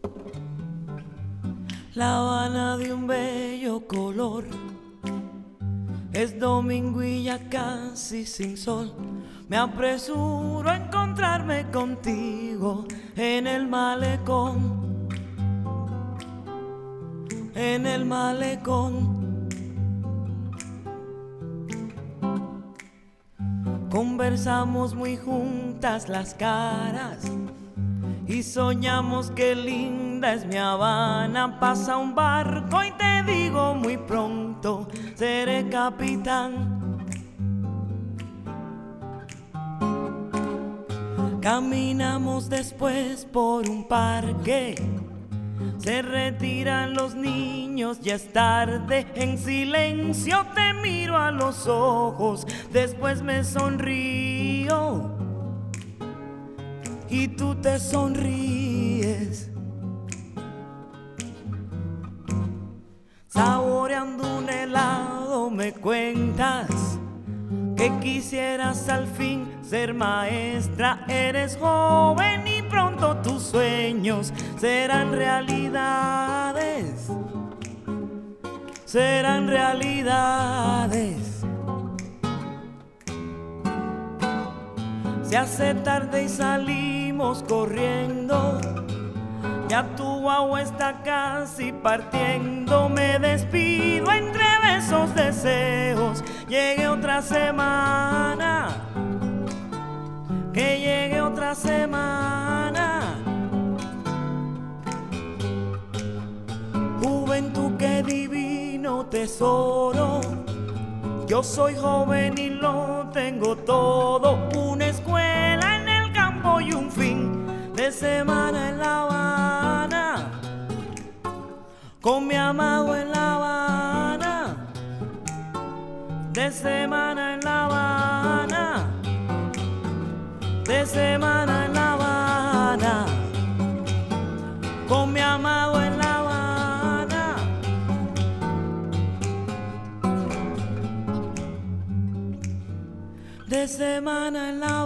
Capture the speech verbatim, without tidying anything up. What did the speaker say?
La Habana de un bello color, es domingo y ya casi sin sol. Me apresuro a encontrarme contigo en el malecón, en el malecón. Conversamos muy juntas las caras y soñamos que linda es mi Habana. Pasa un barco y te digo muy pronto seré capitán. Caminamos después por un parque, se retiran los niños, ya es tarde. En silencio te miro a los ojos, después me sonrío y tú te sonríes. Saboreando un helado me cuentas que quisieras al fin ser maestra. Eres joven y pronto tus sueños serán realidades, serán realidades. Se hace tarde y salimos corriendo, ya tu guagua está casi partiendo. Me despido entre besos, deseos, llegue otra semana, que llegue otra semana. Juventud, qué divino tesoro, yo soy joven y lo tengo todo. Una escuela en el campo y un fin de semana en La Habana, con mi amado en La Habana, de semana en La Habana, de semana en La Habana, con mi amado en La Habana. De semana en La